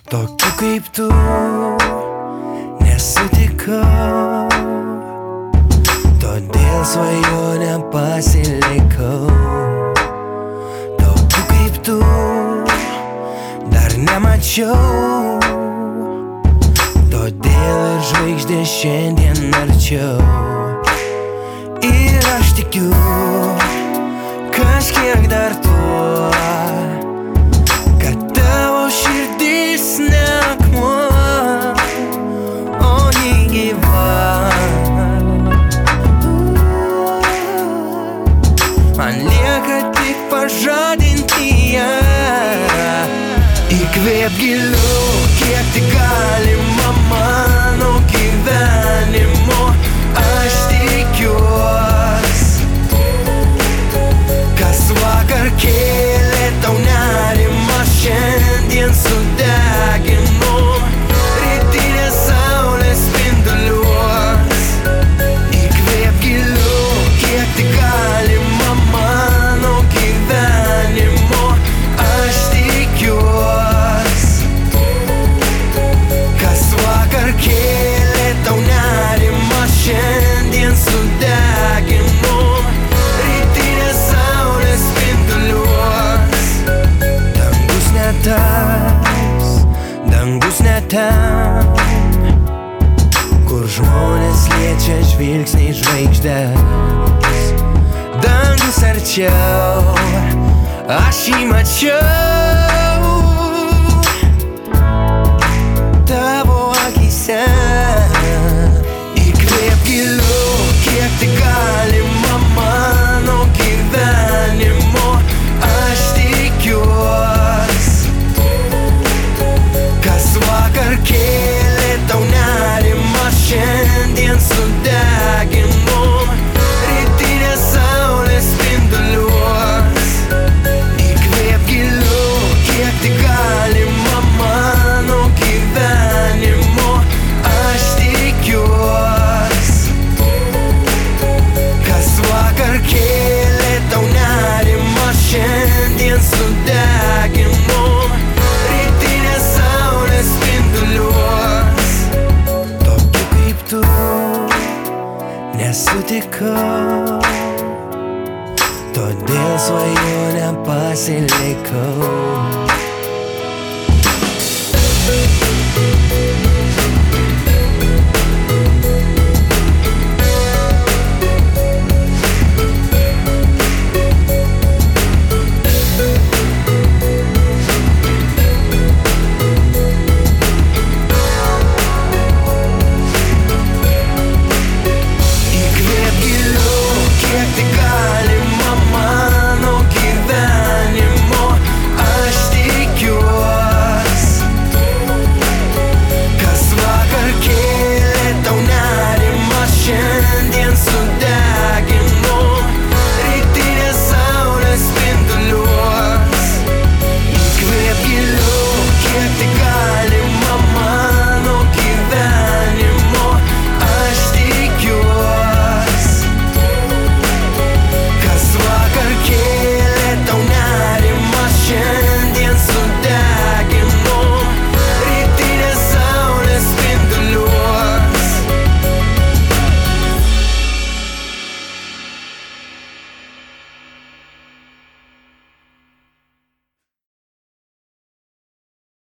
Tokių kaip tu nesutikau, todėl svajonę pasilikau. Tokių kaip tu dar nemačiau, todėl ir žvaigždė šiandien arčiau. Ir aš tikiu kažkiek dar tuo, kad tavo širdis ne akmuo, o ji gyva. Man lieka tik pažadinti ją. Įkvėp giliau, kiek tik galima mano gyvenimo. Aš tikiuos, kas vakar kėlė tau nerimą, šiandien sudeginu. Rytinės saulės spinduliuos. Įkvėp giliau, kiek tik galima mano gyvenimo. Aš tikiuos, kas vakar kėlė tau nerimą, šiandien sudeginu. Rytinės saulės spinduliuos. Dangus ne tas, dangus ne ten, kur žmonės liečia žvilgsniai žvaigždes. Dangus arčiau, aš jį mačiau tavo akyse. Įkvėp giliau, kiek tik galima mano gyvenimo. Aš tikiuos, kas vakar kėlė tau nerimą, šiandien sudeginu. Rytinės saulės spinduliuos. Įkvėp giliau, kiek tik galima mano gyvenimo. Aš tikiuos, kas vakar kėlė tau nerimą, šiandien sudeginu. Rytinės saulės spinduliuos. Tokių kaip tu nesutikau, todėl svajonę pasilikau.